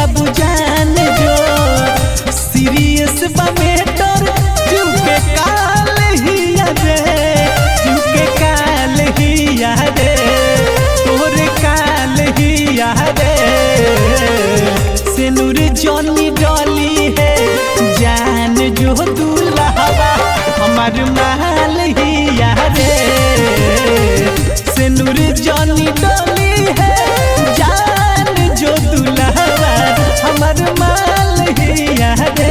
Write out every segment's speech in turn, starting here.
बाबू जान जो सीरियस बा मैटर झुके काल हिया रे झुके काल हिया रे तोरे काल हिया रे सिनुर जॉनी डॉली है जान जो दुल्हवा हमार माल हिया रे सिनुर जॉनी डॉली है जान जो दुल्हवा हमार माल हिया रे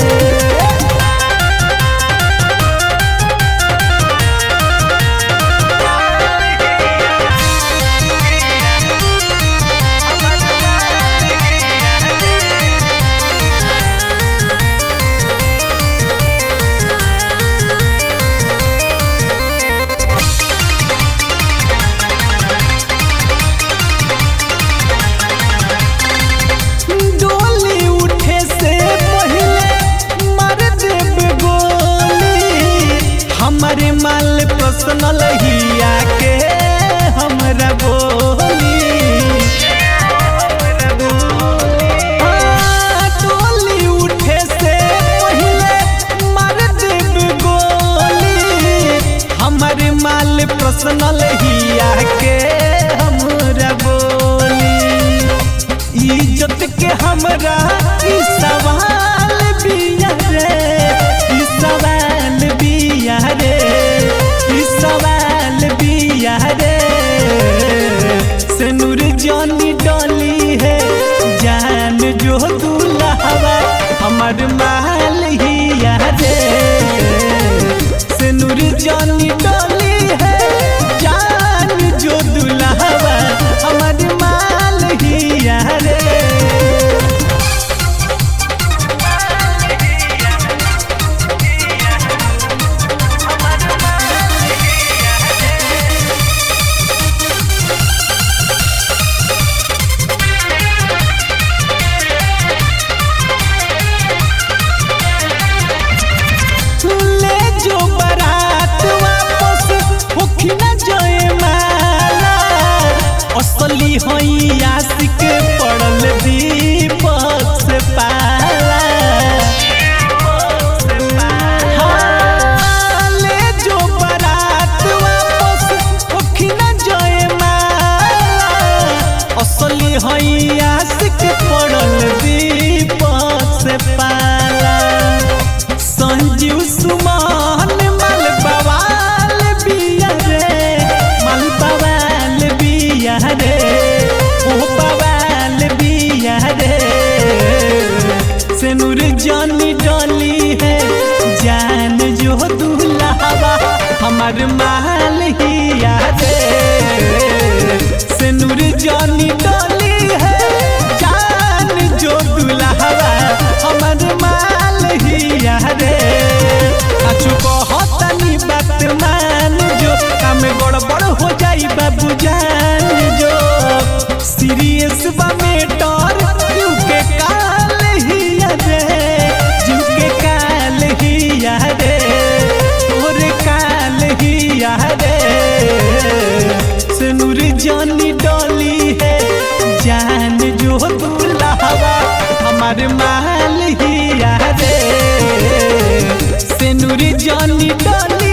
हमारे माल पर्सनल हिया के हमरा बोली टोली उठे से पहले मार देब गोली हमारे माल पर्सनल हिया के हमरा बोली इज्जत के हमरा ई सवाल बिया रे ई सवाल बिया रे ई सवाल बिया रे सिनुर जॉनी डॉली है जान जो दुल्हवा हमार माल हिया रे सिनुर जॉनी डॉली है जान जो दुल्हवा हमार माल हिया रे जो बारात वापस होखी ना जय माला असली होई आशिक पड़ल दीपक से पाला ले जो बारात वापस होखी ना जय माला असली होई आशिक पड़ल दीपक से पाला संजीव सुमान माल बवाल बिया रे माल बवाल बिया रे ओ बवाल बिया रे सिनुर जॉनी डॉली है जान जो दुल्हवा हमार माल हिया रे सिनुर जॉनी डॉली है जान जो दुल्हवा हमार माल हिया रे अच्छु कहतनी बात मान जो काम गड़बड़ हो जाई बाबू जान जो सीरियस बा मैटर झुके काल हिया रे झुके काल हिया रे तोरे काल हिया रे सिनुर जॉनी डॉली है जान जो दुल्हवा हमार माल हिया रे सिनुर जॉनी डॉली